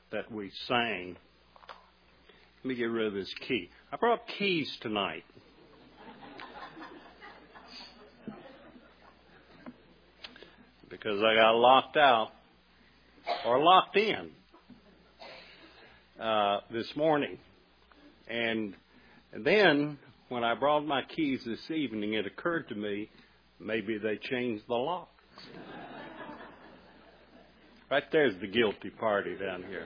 that we sang. Let me get rid of this key. I brought keys tonight. Because I got locked out or locked in this morning. And then when I brought my keys this evening, it occurred to me maybe they changed the locks. Right there's the guilty party down here.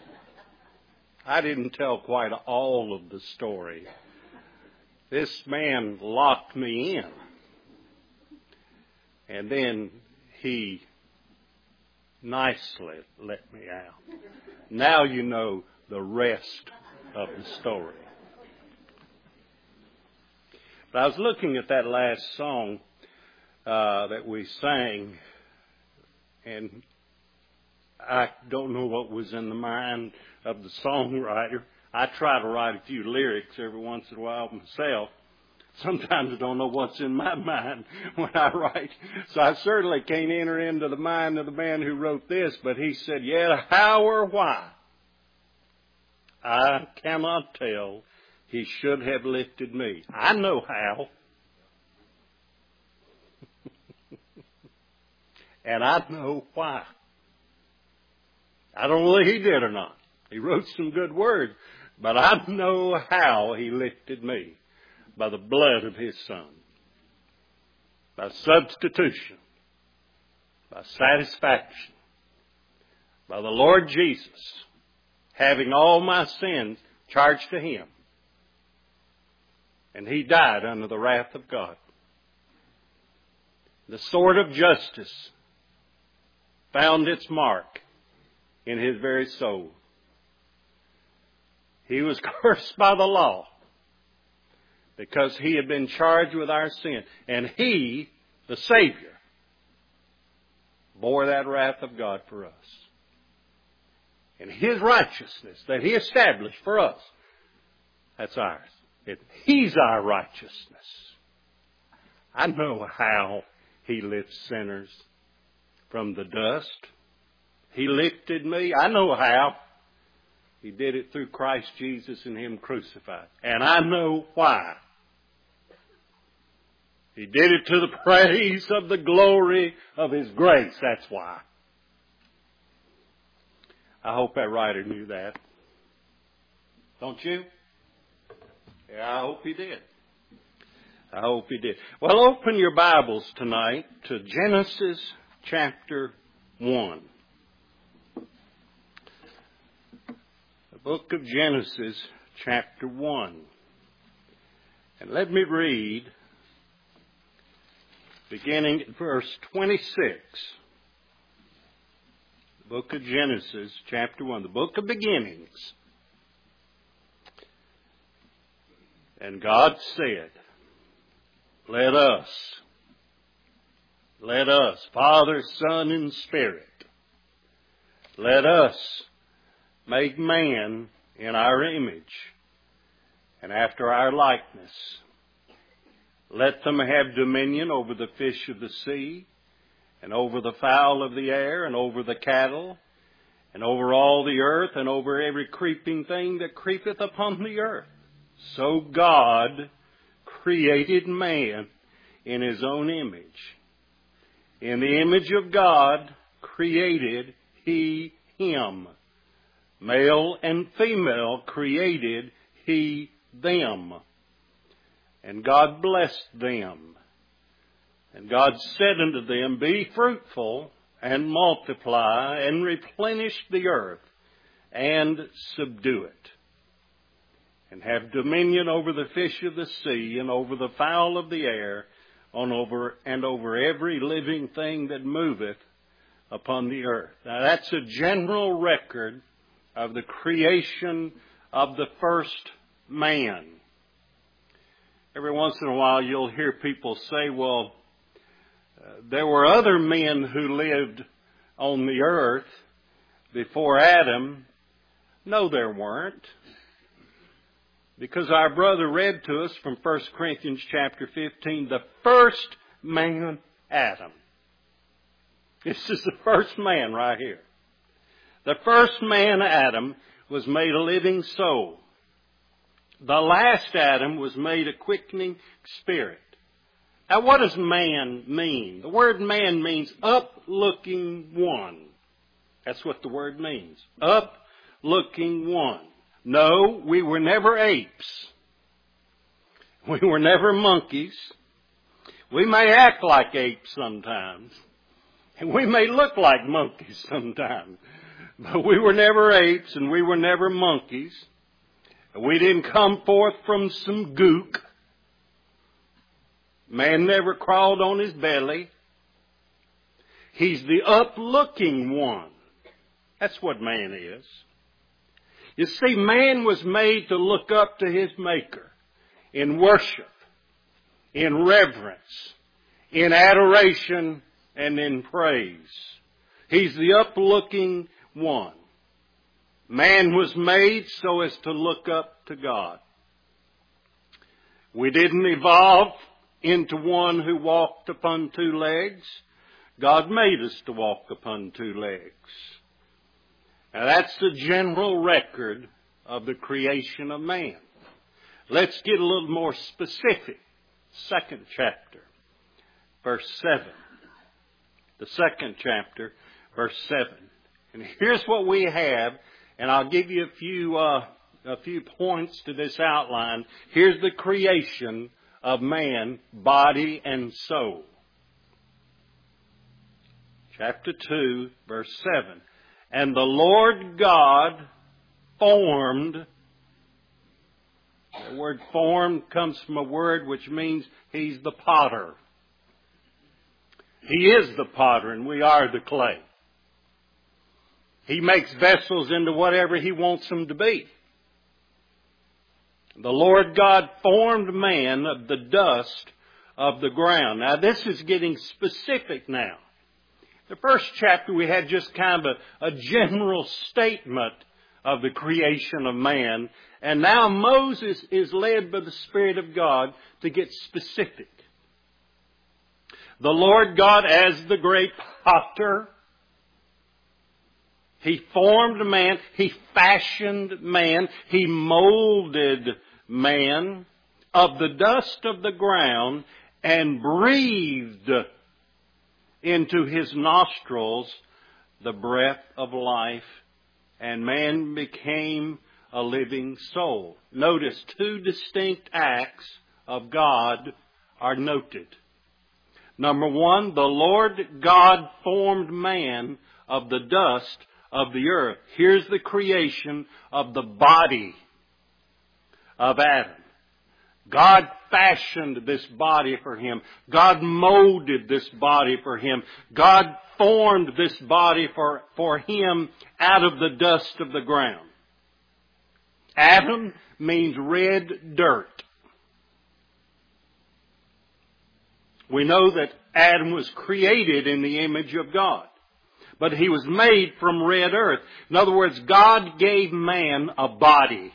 I didn't tell quite all of the story. This man locked me in. And then he nicely let me out. Now you know the rest of the story. But I was looking at that last song that we sang, and I don't know what was in the mind of the songwriter. I try to write a few lyrics every once in a while myself. Sometimes I don't know what's in my mind when I write. So I certainly can't enter into the mind of the man who wrote this, but he said, "Yet how or why, I cannot tell, he should have lifted me. I know how. And I know why. I don't know if he did or not. He wrote some good words, but I know how he lifted me. By the blood of his Son. By substitution. By satisfaction. By the Lord Jesus having all my sins charged to him. And he died under the wrath of God. The sword of justice found its mark in his very soul. He was cursed by the law because he had been charged with our sin. And he, the Savior, bore that wrath of God for us. And his righteousness that he established for us, that's ours. He's our righteousness. I know how he lifts sinners from the dust. He lifted me. I know how. He did it through Christ Jesus and him crucified. And I know why. He did it to the praise of the glory of his grace. That's why. I hope that writer knew that. Don't you? Yeah, I hope he did. I hope he did. Well, open your Bibles tonight to Genesis chapter 1. The book of Genesis chapter 1. And let me read beginning at verse 26. The book of Genesis chapter 1. The book of beginnings. And God said, let us, Father, Son, and Spirit, let us make man in our image and after our likeness. Let them have dominion over the fish of the sea and over the fowl of the air and over the cattle and over all the earth and over every creeping thing that creepeth upon the earth. So God created man in his own image. In the image of God created he him. Male and female created he them. And God blessed them. And God said unto them, be fruitful and multiply and replenish the earth and subdue it. And have dominion over the fish of the sea, and over the fowl of the air, and over every living thing that moveth upon the earth. Now that's a general record of the creation of the first man. Every once in a while you'll hear people say, well, there were other men who lived on the earth before Adam. No, there weren't. Because our brother read to us from 1 Corinthians chapter 15, the first man, Adam. This is the first man right here. The first man, Adam, was made a living soul. The last Adam was made a quickening spirit. Now what does man mean? The word man means up-looking one. That's what the word means. Up-looking one. No, we were never apes. We were never monkeys. We may act like apes sometimes. And we may look like monkeys sometimes. But we were never apes and we were never monkeys. We didn't come forth from some gook. Man never crawled on his belly. He's the up-looking one. That's what man is. You see, man was made to look up to his Maker in worship, in reverence, in adoration, and in praise. He's the up-looking one. Man was made so as to look up to God. We didn't evolve into one who walked upon two legs. God made us to walk upon two legs. Now that's the general record of the creation of man. Let's get a little more specific. Second chapter, verse 7. The second chapter, verse 7. And here's what we have, and I'll give you a few points to this outline. Here's the creation of man, body and soul. Chapter 2, verse 7. And the Lord God formed. The word formed comes from a word which means He's the potter. He is the potter and we are the clay. He makes vessels into whatever He wants them to be. The Lord God formed man of the dust of the ground. Now this is getting specific now. The first chapter we had just kind of a general statement of the creation of man. And now Moses is led by the Spirit of God to get specific. The Lord God, as the great potter, He formed man, He fashioned man, He molded man of the dust of the ground and breathed into his nostrils the breath of life, and man became a living soul. Notice two distinct acts of God are noted. Number one, the Lord God formed man of the dust of the earth. Here's the creation of the body of Adam. God fashioned this body for him. God molded this body for him. God formed this body for him out of the dust of the ground. Adam means red dirt. We know that Adam was created in the image of God, but he was made from red earth. In other words, God gave man a body.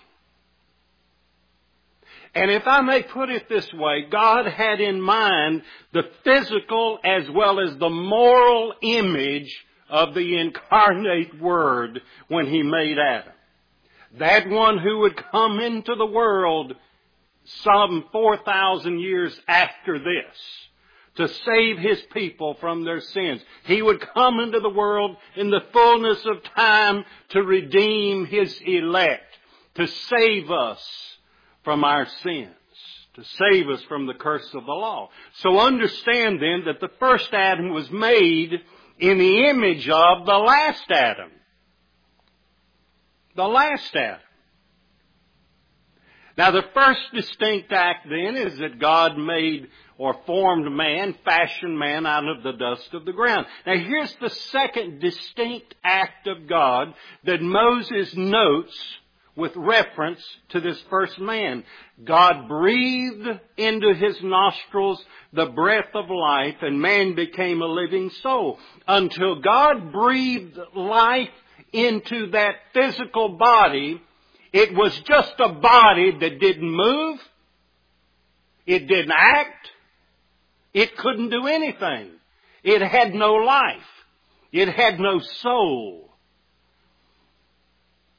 And if I may put it this way, God had in mind the physical as well as the moral image of the incarnate Word when He made Adam. That one who would come into the world some 4,000 years after this to save His people from their sins. He would come into the world in the fullness of time to redeem His elect, to save us from our sins, to save us from the curse of the law. So understand then that the first Adam was made in the image of the last Adam. The last Adam. Now the first distinct act then is that God made or formed man, fashioned man out of the dust of the ground. Now here's the second distinct act of God that Moses notes with reference to this first man. God breathed into his nostrils the breath of life, and man became a living soul. Until God breathed life into that physical body, it was just a body that didn't move. It didn't act. It couldn't do anything. It had no life. It had no soul.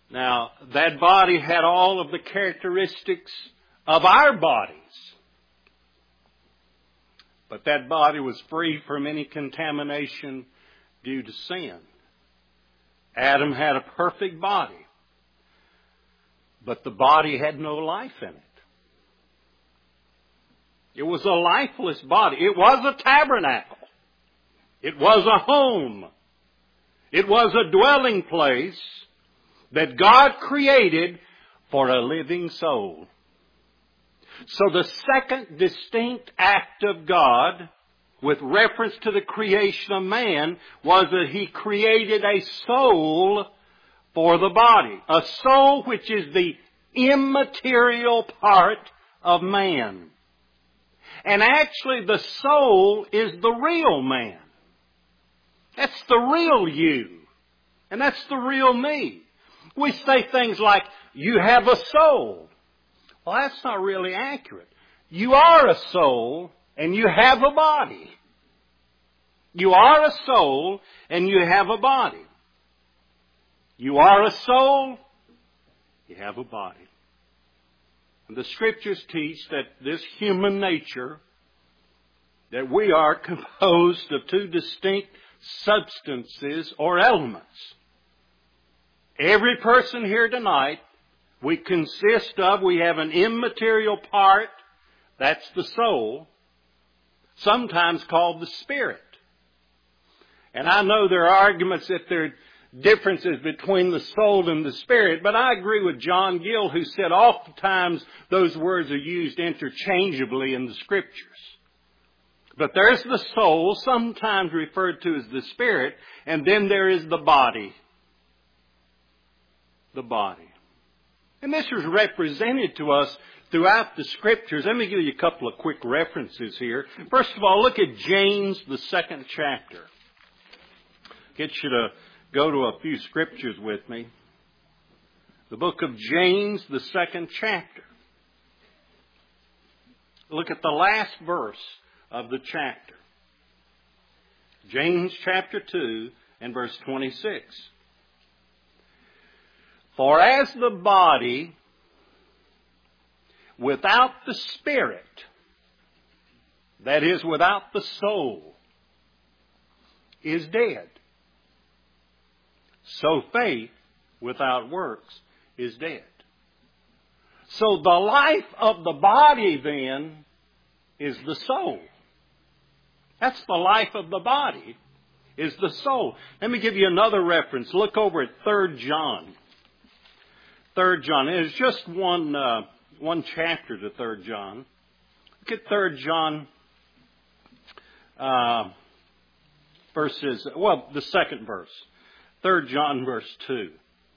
Now, that body had all of the characteristics of our bodies. But that body was free from any contamination due to sin. Adam had a perfect body, but the body had no life in it. It was a lifeless body. It was a tabernacle. It was a home. It was a dwelling place that God created for a living soul. So the second distinct act of God with reference to the creation of man was that He created a soul for the body. A soul which is the immaterial part of man. And actually the soul is the real man. That's the real you. And that's the real me. We say things like, you have a soul. Well, that's not really accurate. You are a soul and you have a body. You are a soul and you have a body. You are a soul, you have a body. And the Scriptures teach that this human nature, that we are composed of two distinct substances or elements. Every person here tonight, we have an immaterial part, that's the soul, sometimes called the spirit. And I know there are arguments that there are differences between the soul and the spirit, but I agree with John Gill, who said oftentimes those words are used interchangeably in the Scriptures. But there's the soul, sometimes referred to as the spirit, and then there is the body. The body. And this is represented to us throughout the Scriptures. Let me give you a couple of quick references here. First of all, look at James, the 2nd chapter. Get you to go to a few Scriptures with me. The book of James, the 2nd chapter. Look at the last verse of the chapter. James chapter 2 and verse 26. For as the body without the spirit, that is, without the soul, is dead, so faith without works is dead. So the life of the body then is the soul. That's the life of the body, is the soul. Let me give you another reference. Look over at 3 John. 3 John. It's just one chapter to 3 John. Look at 3 John the second verse. 3 John verse 2.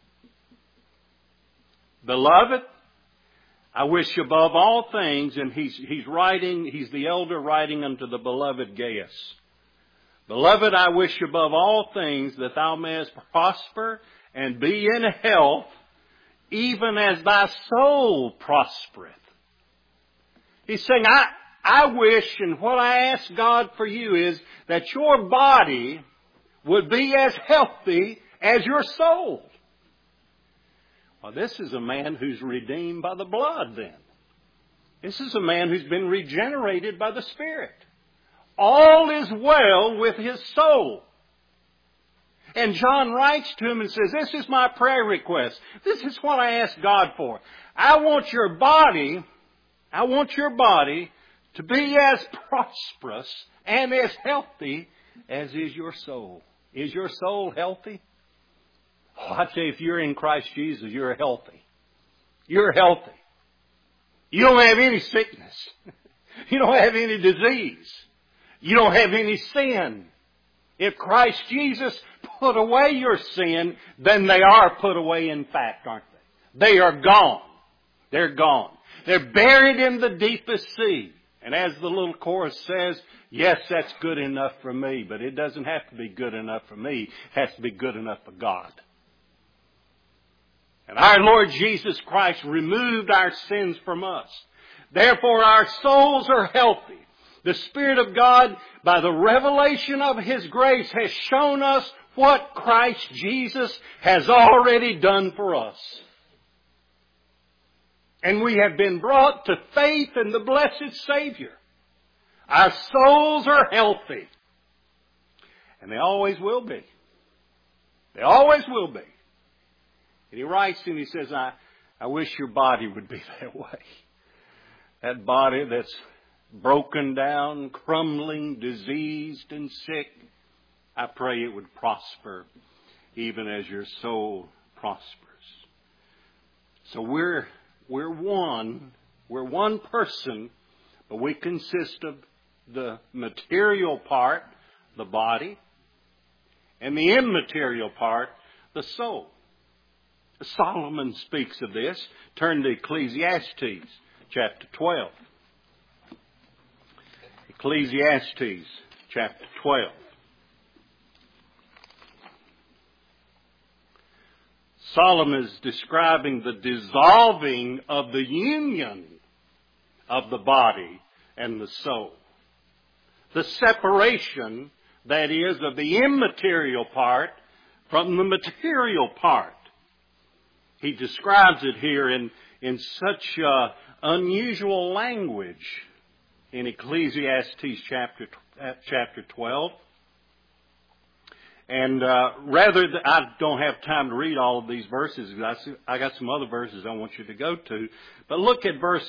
Beloved, I wish above all things, and he's the elder writing unto the beloved Gaius. Beloved, I wish above all things that thou mayest prosper and be in health, even as thy soul prospereth. He's saying, I wish, and what I ask God for you is that your body would be as healthy as your soul. Well, this is a man who's redeemed by the blood then. This is a man who's been regenerated by the Spirit. All is well with his soul. And John writes to him and says, this is my prayer request. This is what I ask God for. I want your body to be as prosperous and as healthy as is your soul. Is your soul healthy? Oh, I tell you, if you're in Christ Jesus, you're healthy. You're healthy. You don't have any sickness. You don't have any disease. You don't have any sin. If Christ Jesus put away your sin, then they are put away in fact, aren't they? They are gone. They're gone. They're buried in the deepest sea. And as the little chorus says, yes, that's good enough for me, but it doesn't have to be good enough for me. It has to be good enough for God. And our Lord Jesus Christ removed our sins from us. Therefore, our souls are healthy. The Spirit of God, by the revelation of His grace, has shown us what Christ Jesus has already done for us. And we have been brought to faith in the blessed Savior. Our souls are healthy. And they always will be. They always will be. And he writes and he says, I wish your body would be that way. That body that's broken down, crumbling, diseased, and sick. I pray it would prosper even as your soul prospers. So we're one. We're one person, but we consist of the material part, the body, and the immaterial part, the soul. Solomon speaks of this. Turn to Ecclesiastes chapter 12. Ecclesiastes chapter 12. Solomon is describing the dissolving of the union of the body and the soul. The separation, that is, of the immaterial part from the material part. He describes it here in such unusual language in Ecclesiastes chapter 12. And I don't have time to read all of these verses. I got some other verses I want you to go to. But look at verse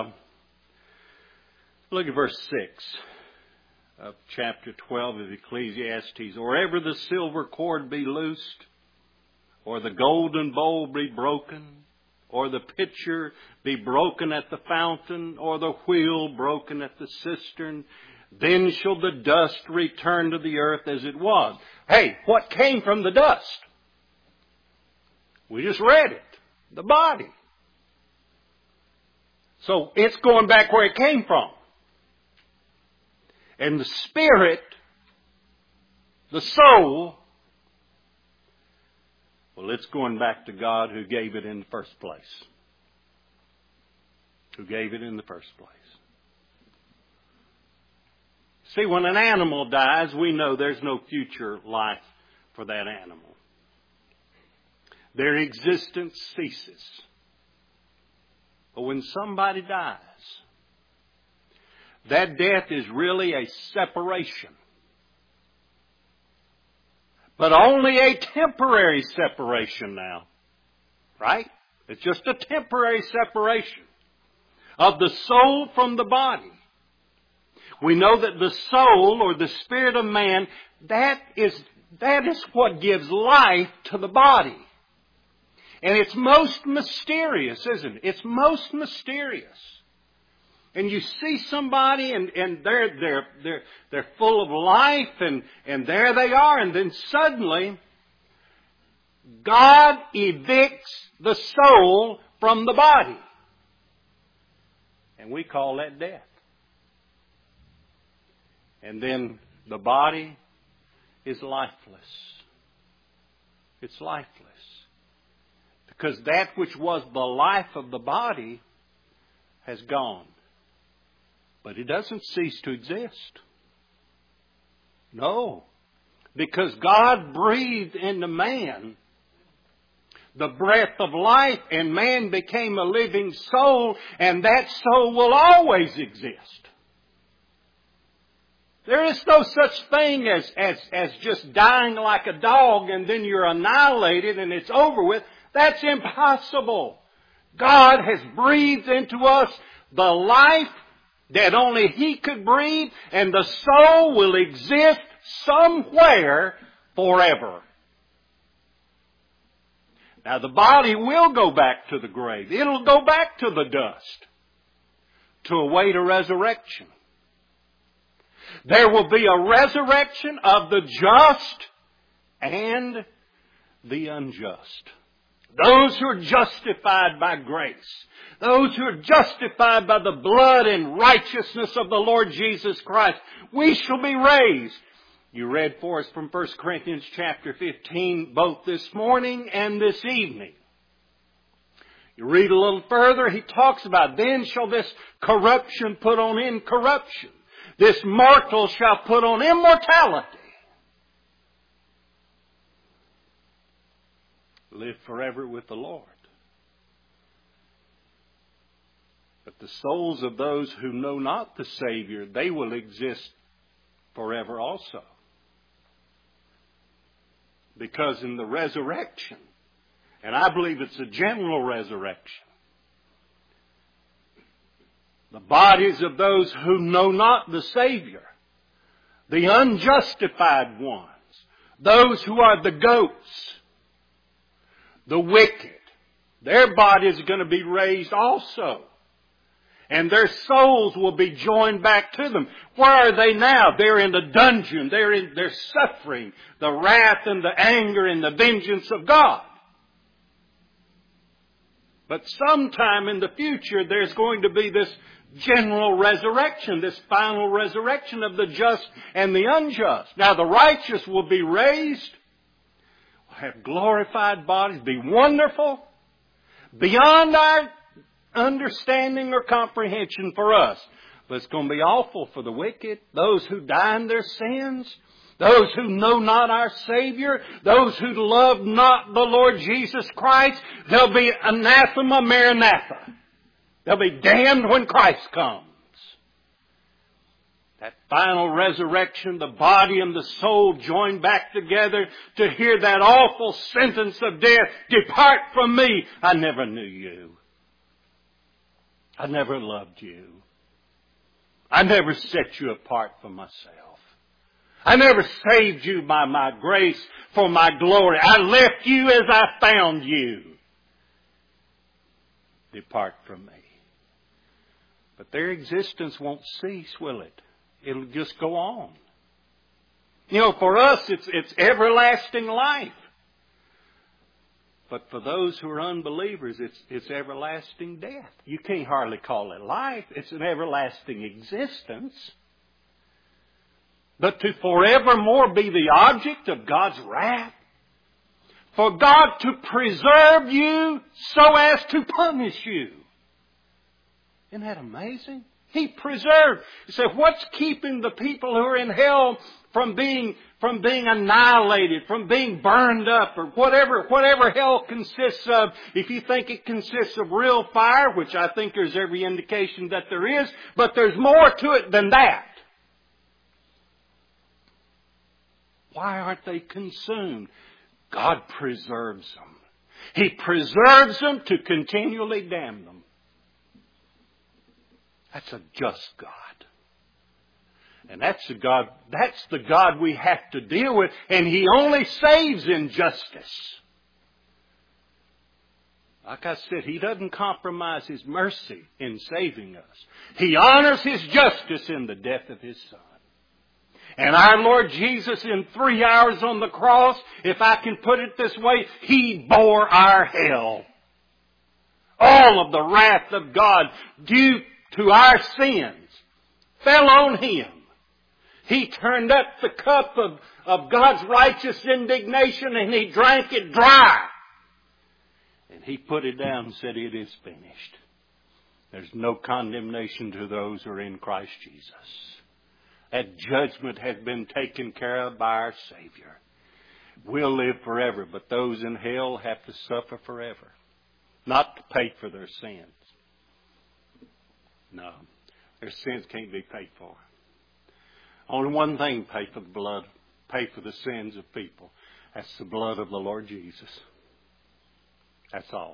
6 of chapter 12 of Ecclesiastes. Or ever the silver cord be loosed, or the golden bowl be broken, or the pitcher be broken at the fountain, or the wheel broken at the cistern, then shall the dust return to the earth as it was. Hey, what came from the dust? We just read it. The body. So it's going back where it came from. And the spirit, the soul, well, it's going back to God who gave it in the first place. Who gave it in the first place. See, when an animal dies, we know there's no future life for that animal. Their existence ceases. But when somebody dies, that death is really a separation. But only a temporary separation now. Right? It's just a temporary separation of the soul from the body. We know that the soul, or the spirit of man, that is what gives life to the body. And it's most mysterious, isn't it? It's most mysterious. And you see somebody and they're full of life and there they are, and then suddenly God evicts the soul from the body. And we call that death. And then the body is lifeless. It's lifeless. Because that which was the life of the body has gone. But it doesn't cease to exist. No. Because God breathed into man the breath of life, and man became a living soul, and that soul will always exist. There is no such thing as just dying like a dog and then you're annihilated and it's over with. That's impossible. God has breathed into us the life that only He could breathe, and the soul will exist somewhere forever. Now the body will go back to the grave. It'll go back to the dust to await a resurrection. There will be a resurrection of the just and the unjust. Those who are justified by grace. Those who are justified by the blood and righteousness of the Lord Jesus Christ. We shall be raised. You read for us from 1 Corinthians chapter 15 both this morning and this evening. You read a little further, he talks about, then shall this corruption put on incorruption. This mortal shall put on immortality. live forever with the Lord. But the souls of those who know not the Savior, they will exist forever also. Because in the resurrection, and I believe it's a general resurrection, the bodies of those who know not the Savior, the unjustified ones, those who are the goats, the wicked, their bodies are going to be raised also. And their souls will be joined back to them. Where are they now? They're in the dungeon. They're suffering the wrath and the anger and the vengeance of God. But sometime in the future, there's going to be this general resurrection, this final resurrection of the just and the unjust. Now the righteous will be raised, will have glorified bodies, be wonderful, beyond our understanding or comprehension for us. But it's going to be awful for the wicked, those who die in their sins, those who know not our Savior, those who love not the Lord Jesus Christ. They'll be anathema maranatha. They'll be damned when Christ comes. That final resurrection, the body and the soul joined back together to hear that awful sentence of death, "Depart from me, I never knew you. I never loved you. I never set you apart for myself. I never saved you by my grace for my glory. I left you as I found you. Depart from me." But their existence won't cease, will it? It'll just go on. You know, for us, it's everlasting life. But for those who are unbelievers, it's everlasting death. You can't hardly call it life. It's an everlasting existence. But to forevermore be the object of God's wrath, for God to preserve you so as to punish you. Isn't that amazing? He preserved. You say, what's keeping the people who are in hell from being annihilated, from being burned up, or whatever hell consists of? If you think it consists of real fire, which I think there's every indication that there is, but there's more to it than that. Why aren't they consumed? God preserves them. He preserves them to continually damn them. That's a just God. And that's the God we have to deal with. And He only saves in justice. Like I said, He doesn't compromise His mercy in saving us. He honors His justice in the death of His Son. And our Lord Jesus, in 3 hours on the cross, if I can put it this way, He bore our hell. All of the wrath of God due to our sins fell on Him. He turned up the cup of God's righteous indignation and He drank it dry. And He put it down and said, "It is finished." There's no condemnation to those who are in Christ Jesus. That judgment has been taken care of by our Savior. We'll live forever, but those in hell have to suffer forever. Not to pay for their sins. No, their sins can't be paid for. Only one thing pay for the sins of people. That's the blood of the Lord Jesus. That's all.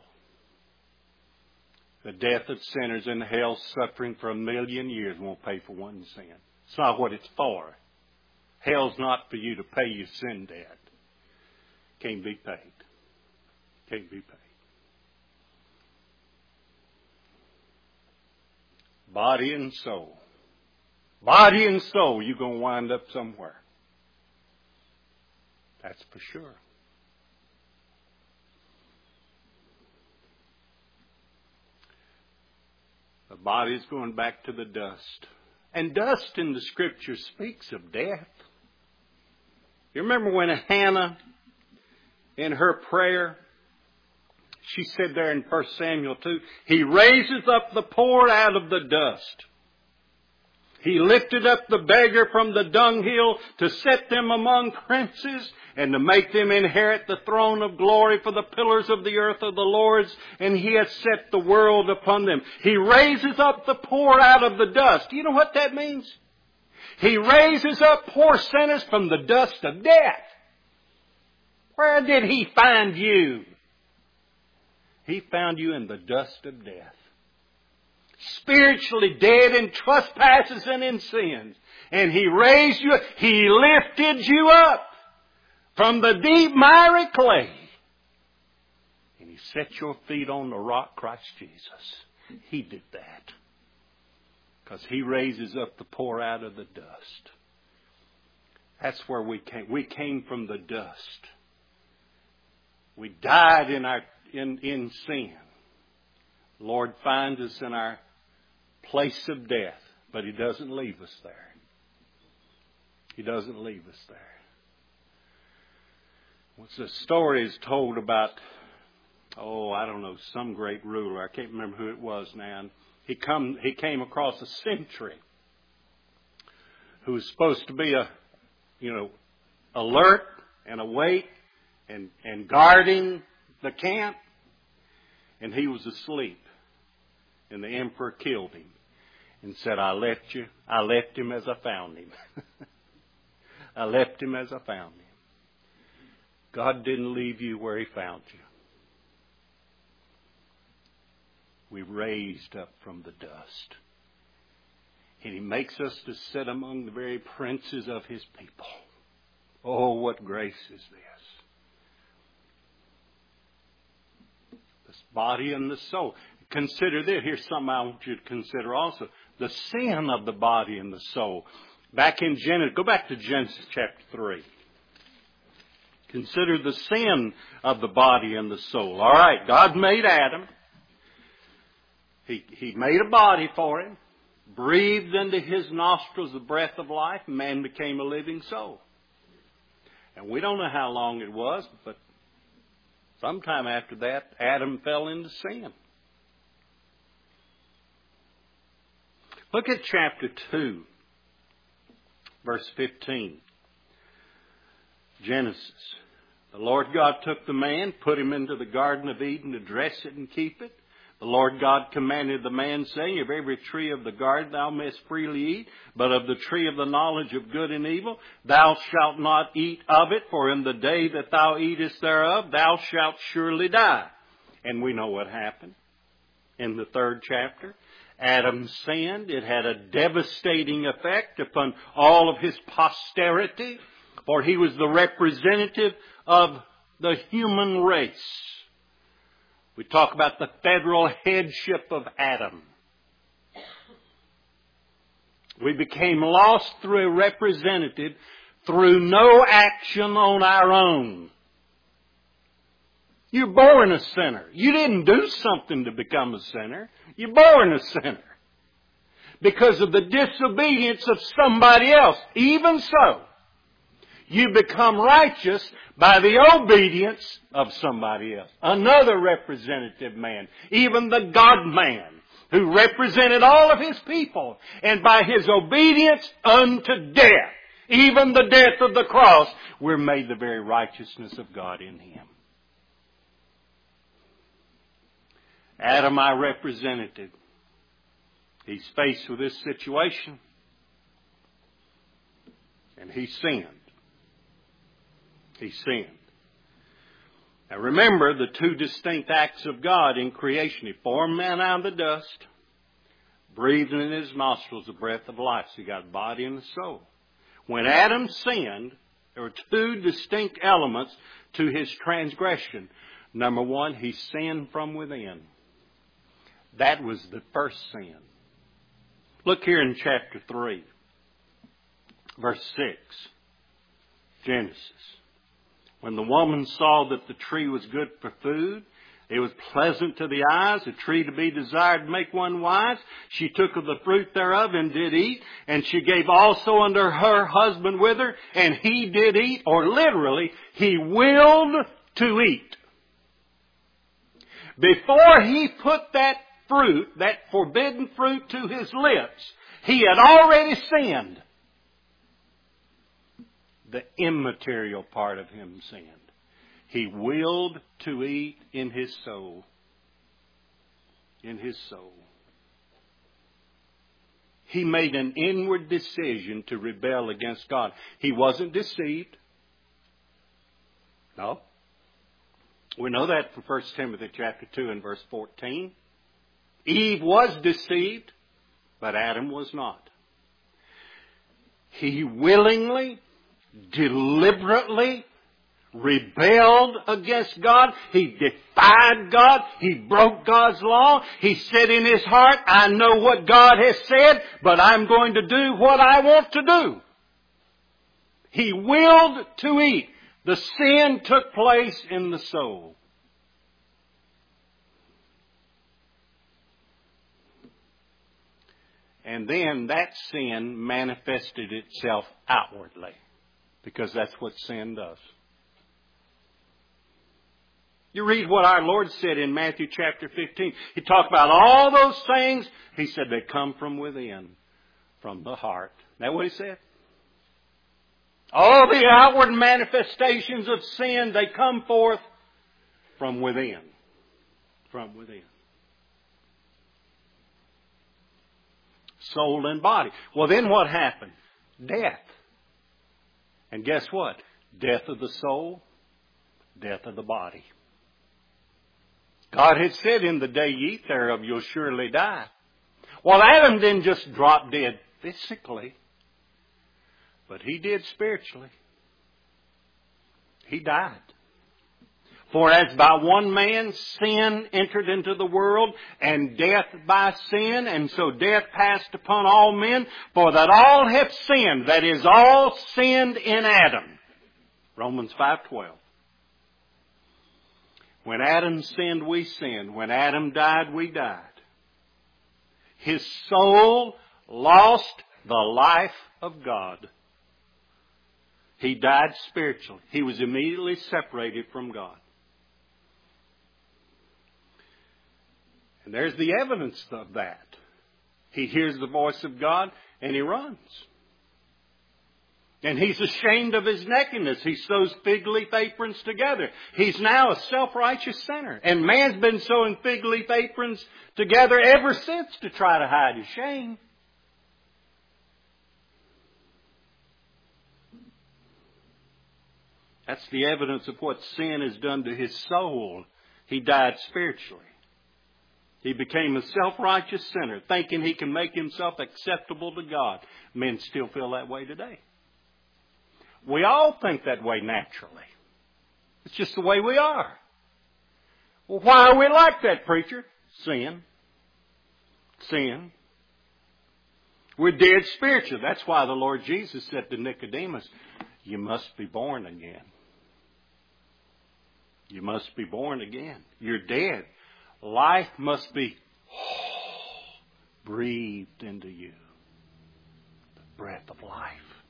The death of sinners in hell suffering for 1,000,000 years won't pay for one sin. It's not what it's for. Hell's not for you to pay your sin debt. Can't be paid. Can't be paid. Body and soul. Body and soul, you're going to wind up somewhere. That's for sure. The body's going back to the dust. And dust in the Scripture speaks of death. You remember when Hannah, in her prayer, she said there in 1 Samuel 2, He raises up the poor out of the dust. He lifted up the beggar from the dunghill to set them among princes and to make them inherit the throne of glory, for the pillars of the earth are the Lord's, and He hath set the world upon them. He raises up the poor out of the dust. Do you know what that means? He raises up poor sinners from the dust of death. Where did He find you? He found you in the dust of death. Spiritually dead in trespasses and in sins. And He raised you, He lifted you up from the deep miry clay. And He set your feet on the rock, Christ Jesus. He did that. Because He raises up the poor out of the dust. That's where we came. We came from the dust. We died in sin. The Lord finds us in our place of death, but He doesn't leave us there. He doesn't leave us there. What's the story is told about, some great ruler. I can't remember who it was now. And he came across a sentry who was supposed to be alert and awake and guarding the camp, and he was asleep. And the emperor killed him and said, I left him as I found him. I left him as I found him. God didn't leave you where He found you. We raised up from the dust. And He makes us to sit among the very princes of His people. Oh, what grace is this? This body and the soul. Consider this. Here's something I want you to consider also. The sin of the body and the soul. Back in Genesis, go back to Genesis chapter 3. Consider the sin of the body and the soul. All right, God made Adam. He made a body for him, breathed into his nostrils the breath of life, and man became a living soul. And we don't know how long it was, but sometime after that, Adam fell into sin. Look at chapter 2, verse 15. Genesis. The Lord God took the man, put him into the Garden of Eden to dress it and keep it. The Lord God commanded the man, saying, of every tree of the garden thou mayest freely eat, but of the tree of the knowledge of good and evil thou shalt not eat of it, for in the day that thou eatest thereof thou shalt surely die. And we know what happened in the 3rd chapter. Adam sinned. It had a devastating effect upon all of his posterity, for he was the representative of the human race. We talk about the federal headship of Adam. We became lost through a representative through no action on our own. You're born a sinner. You didn't do something to become a sinner. You're born a sinner. Because of the disobedience of somebody else. Even so, you become righteous by the obedience of somebody else. Another representative man. Even the God-man who represented all of His people. And by His obedience unto death, even the death of the cross, we're made the very righteousness of God in Him. Adam, our representative, he's faced with this situation, and he sinned. He sinned. Now remember the two distinct acts of God in creation. He formed man out of the dust, breathed in his nostrils the breath of life. So you got a body and a soul. When Adam sinned, there were two distinct elements to his transgression. Number one, he sinned from within. That was the first sin. Look here in chapter 3, verse 6, Genesis. When the woman saw that the tree was good for food, it was pleasant to the eyes, a tree to be desired to make one wise, she took of the fruit thereof and did eat, and she gave also unto her husband with her, and he did eat, or literally, he willed to eat. Before he put that fruit, that forbidden fruit, to his lips, He had already sinned. The immaterial part of him sinned. He willed to eat in his soul. In his soul. He made an inward decision to rebel against God. He wasn't deceived. No. We know that from 1 Timothy chapter 2 and verse 14. Eve was deceived, but Adam was not. He willingly, deliberately rebelled against God. He defied God. He broke God's law. He said in his heart, I know what God has said, but I'm going to do what I want to do. He willed to eat. The sin took place in the soul. And then that sin manifested itself outwardly, because that's what sin does. You read what our Lord said in Matthew chapter 15. He talked about all those things. He said they come from within, from the heart. Isn't that what he said? All the outward manifestations of sin, they come forth from within. From within. Soul and body. Well, then what happened? Death. And guess what? Death of the soul, death of the body. God had said, in the day ye eat thereof, you'll surely die. Well, Adam didn't just drop dead physically, but he did spiritually. He died. For as by one man sin entered into the world, and death by sin, and so death passed upon all men, for that all have sinned, that is, all sinned in Adam. Romans 5:12. When Adam sinned, we sinned. When Adam died, we died. His soul lost the life of God. He died spiritually. He was immediately separated from God. And there's the evidence of that. He hears the voice of God and he runs. And he's ashamed of his nakedness. He sews fig leaf aprons together. He's now a self-righteous sinner. And man's been sewing fig leaf aprons together ever since to try to hide his shame. That's the evidence of what sin has done to his soul. He died spiritually. He became a self-righteous sinner, thinking he can make himself acceptable to God. Men still feel that way today. We all think that way naturally. It's just the way we are. Well, why are we like that, preacher? Sin. Sin. We're dead spiritually. That's why the Lord Jesus said to Nicodemus, you must be born again. You must be born again. You're dead. Life must be breathed into you. The breath of life.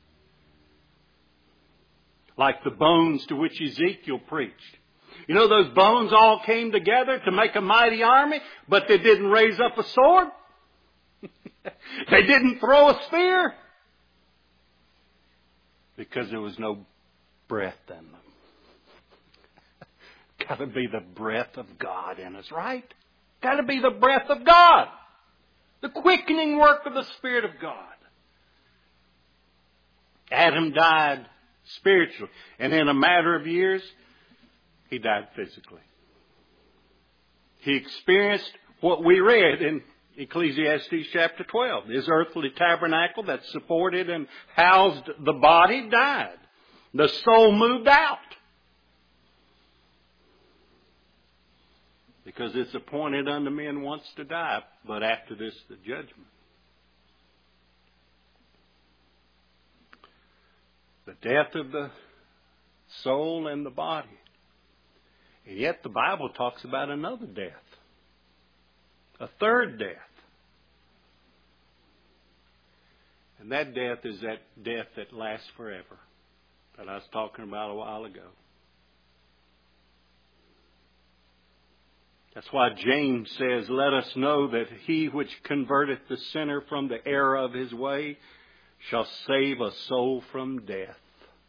Like the bones to which Ezekiel preached. You know, those bones all came together to make a mighty army, but they didn't raise up a sword. They didn't throw a spear. Because there was no breath in them. Got to be the breath of God in us, right? Got to be the breath of God. The quickening work of the Spirit of God. Adam died spiritually. And in a matter of years, he died physically. He experienced what we read in Ecclesiastes chapter 12. His earthly tabernacle that supported and housed the body died. The soul moved out. Because it's appointed unto men once to die, but after this the judgment. The death of the soul and the body. And yet the Bible talks about another death. A third death. And that death is that death that lasts forever, that I was talking about a while ago. That's why James says, let us know that he which converteth the sinner from the error of his way shall save a soul from death.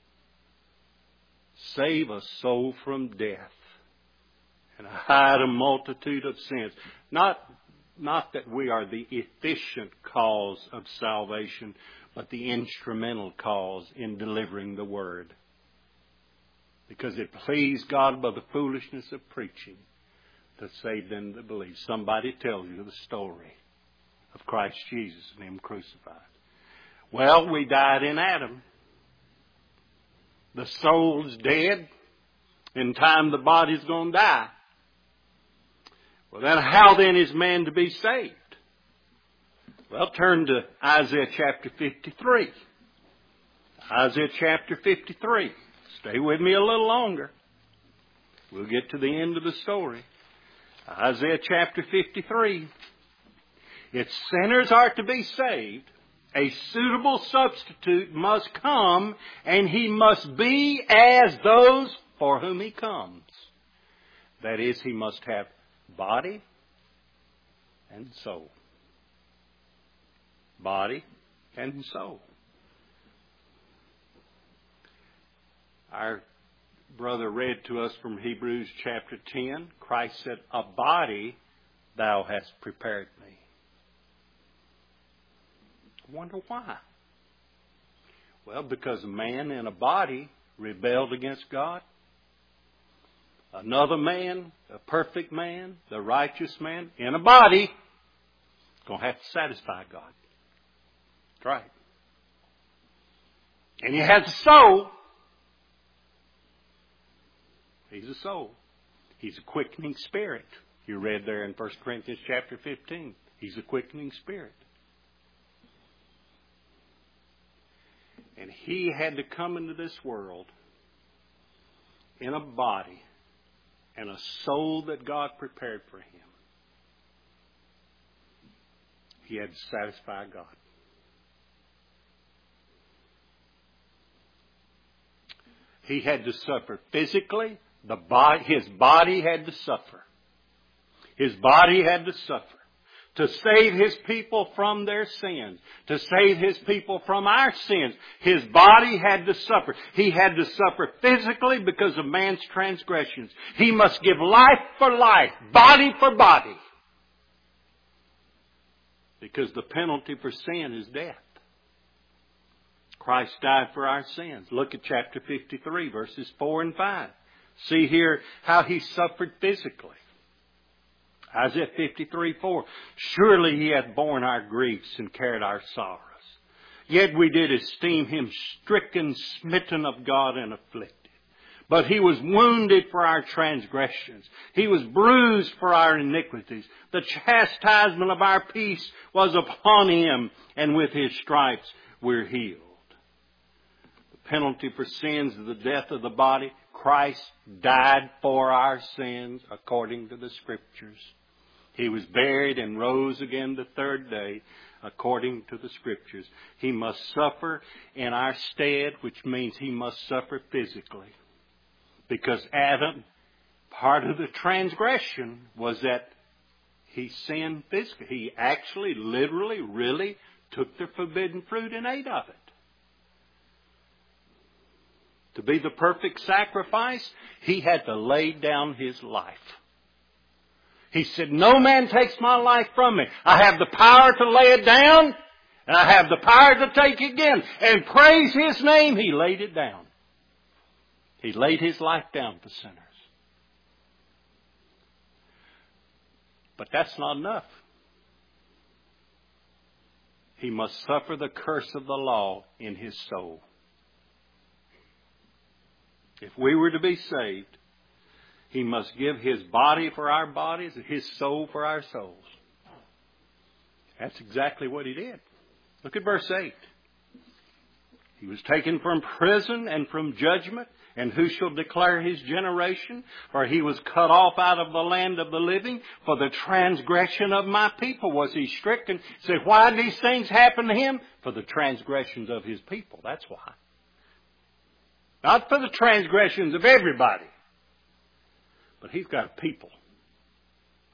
Save a soul from death and hide a multitude of sins. Not that we are the efficient cause of salvation, but the instrumental cause in delivering the word. Because it pleased God by the foolishness of preaching to save them that believe. Somebody tells you the story of Christ Jesus and Him crucified. Well, we died in Adam. The soul's dead. In time the body's going to die. Well, then how then is man to be saved? Well, turn to Isaiah chapter 53. Isaiah chapter 53. Stay with me a little longer. We'll get to the end of the story. Isaiah chapter 53. If sinners are to be saved, a suitable substitute must come, and He must be as those for whom He comes. That is, He must have body and soul. Body and soul. Our brother read to us from Hebrews chapter 10. Christ said, a body thou hast prepared me. I wonder why. Well, because a man in a body rebelled against God. Another man, a perfect man, the righteous man, in a body, is going to have to satisfy God. That's right. And he has a soul. He's a soul. He's a quickening spirit. You read there in 1 Corinthians chapter 15. He's a quickening spirit. And He had to come into this world in a body and a soul that God prepared for Him. He had to satisfy God. He had to suffer physically. His body had to suffer. His body had to suffer. To save His people from their sins. To save His people from our sins. His body had to suffer. He had to suffer physically because of man's transgressions. He must give life for life. Body for body. Because the penalty for sin is death. Christ died for our sins. Look at chapter 53, verses 4 and 5. See here how He suffered physically. Isaiah 53:4. Surely He hath borne our griefs and carried our sorrows. Yet we did esteem Him stricken, smitten of God, and afflicted. But He was wounded for our transgressions. He was bruised for our iniquities. The chastisement of our peace was upon Him, and with His stripes we're healed. The penalty for sins is the death of the body. Christ died for our sins according to the Scriptures. He was buried and rose again the third day according to the Scriptures. He must suffer in our stead, which means He must suffer physically. Because Adam, part of the transgression was that he sinned physically. He actually, literally, really took the forbidden fruit and ate of it. To be the perfect sacrifice, He had to lay down His life. He said, no man takes my life from me. I have the power to lay it down, and I have the power to take it again. And praise His name, He laid it down. He laid His life down for sinners. But that's not enough. He must suffer the curse of the law in His soul. If we were to be saved, He must give His body for our bodies and His soul for our souls. That's exactly what He did. Look at verse 8. He was taken from prison and from judgment. And who shall declare His generation? For He was cut off out of the land of the living. For the transgression of my people was He stricken. Say, why did these things happen to Him? For the transgressions of His people. That's why. Not for the transgressions of everybody. But He's got a people.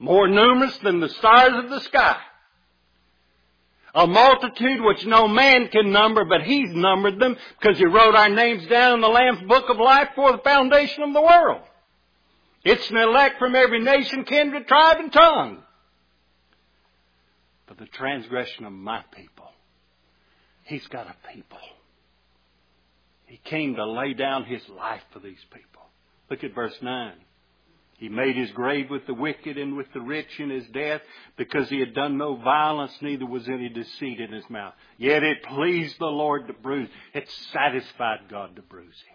more numerous than the stars of the sky. A multitude which no man can number, but He's numbered them because He wrote our names down in the Lamb's Book of Life before the foundation of the world. It's an elect from every nation, kindred, tribe, and tongue. For the transgression of my people, He's got a people. He came to lay down His life for these people. Look at verse 9. He made His grave with the wicked and with the rich in His death, because He had done no violence, neither was any deceit in His mouth. Yet it pleased the Lord to bruise. It satisfied God to bruise Him.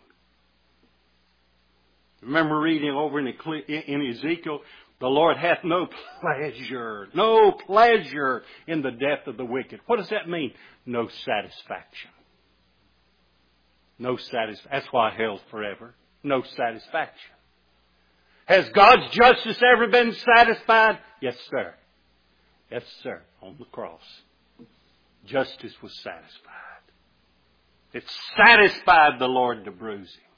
Remember reading over in Ezekiel, the Lord hath no pleasure in the death of the wicked. What does that mean? No satisfaction. No satisfaction. That's why hell's forever. No satisfaction. Has God's justice ever been satisfied? Yes, sir. Yes, sir. On the cross. Justice was satisfied. It satisfied the Lord to bruise Him.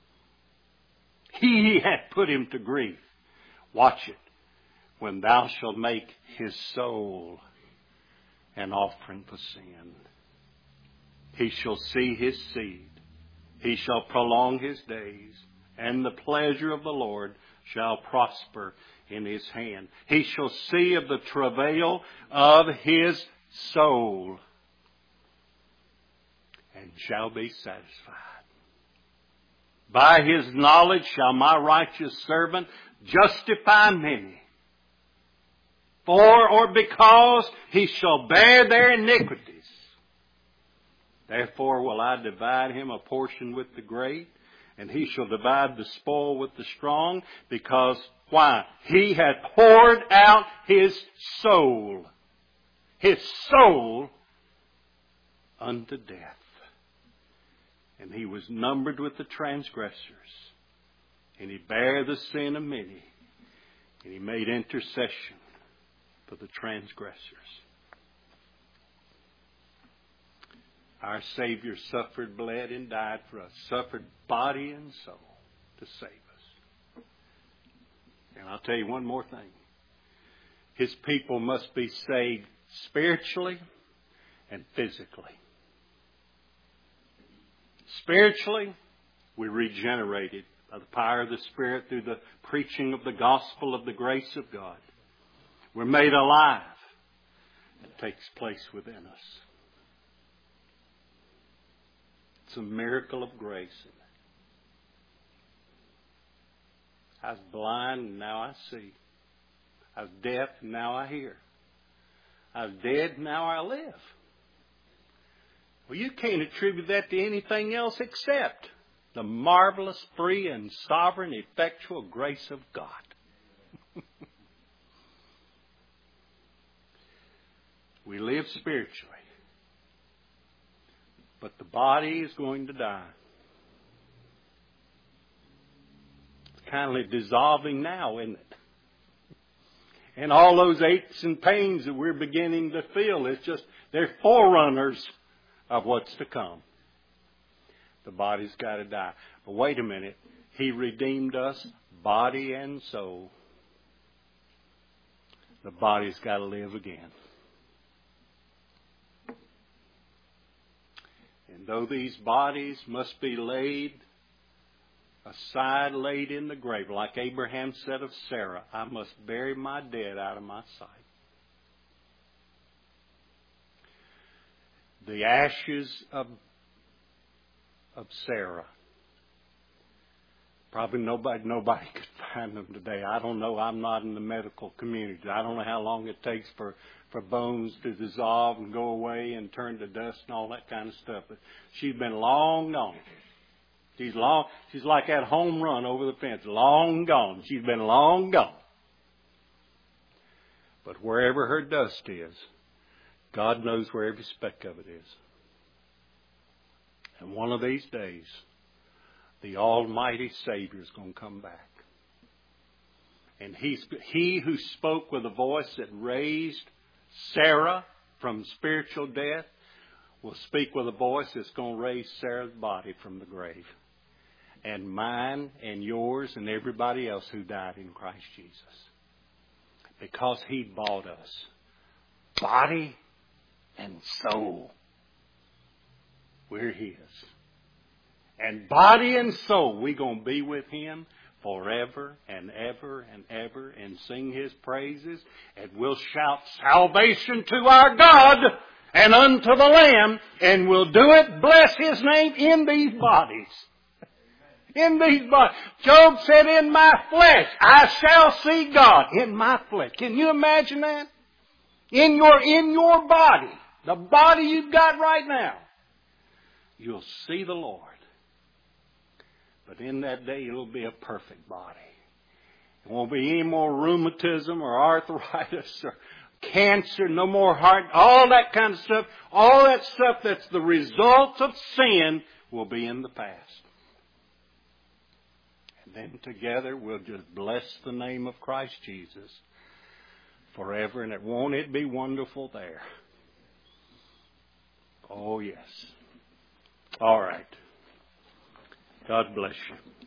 He hath put Him to grief. Watch it. When thou shalt make His soul an offering for sin, He shall see His seed. He shall prolong His days, and the pleasure of the Lord shall prosper in His hand. He shall see of the travail of His soul, and shall be satisfied. By His knowledge shall my righteous servant justify many. For or because He shall bear their iniquities. Therefore will I divide him a portion with the great, and he shall divide the spoil with the strong, because, why? He hath poured out his soul unto death. And he was numbered with the transgressors, and he bare the sin of many, and he made intercession for the transgressors. Our Savior suffered, bled, and died for us. Suffered body and soul to save us. And I'll tell you one more thing. His people must be saved spiritually and physically. Spiritually, we're regenerated by the power of the Spirit through the preaching of the gospel of the grace of God. We're made alive. It takes place within us. It's a miracle of grace. I was blind and now I see. I was deaf and now I hear. I was dead and now I live. Well, you can't attribute that to anything else except the marvelous, free, and sovereign, effectual grace of God. We live spiritually. But the body is going to die. It's kind of dissolving now, isn't it? And all those aches and pains that we're beginning to feel, it's just, they're forerunners of what's to come. The body's got to die. But wait a minute. He redeemed us, body and soul. The body's got to live again. And though these bodies must be laid aside, laid in the grave, like Abraham said of Sarah, I must bury my dead out of my sight. The ashes of Sarah, probably nobody could find them today. I don't know. I'm not in the medical community. I don't know how long it takes for bones to dissolve and go away and turn to dust and all that kind of stuff. But she's been long gone. She's like that home run over the fence. Long gone. She's been long gone. But wherever her dust is, God knows where every speck of it is. And one of these days, the Almighty Savior is going to come back. And he who spoke with a voice that raised Sarah from spiritual death will speak with a voice that's going to raise Sarah's body from the grave. And mine and yours and everybody else who died in Christ Jesus. because He bought us, body and soul. We're His. And body and soul, we're going to be with Him forever and ever and ever and sing His praises. And we'll shout salvation to our God and unto the Lamb. And we'll do it, bless His name, in these bodies. In these bodies. Job said, in my flesh I shall see God. In my flesh. Can you imagine that? In your body. The body you've got right now. You'll see the Lord. But in that day, it'll be a perfect body. There won't be any more rheumatism or arthritis or cancer, no more heart, all that kind of stuff. All that stuff that's the result of sin will be in the past. And then together we'll just bless the name of Christ Jesus forever. And won't it be wonderful there? Oh, yes. All right. God bless you.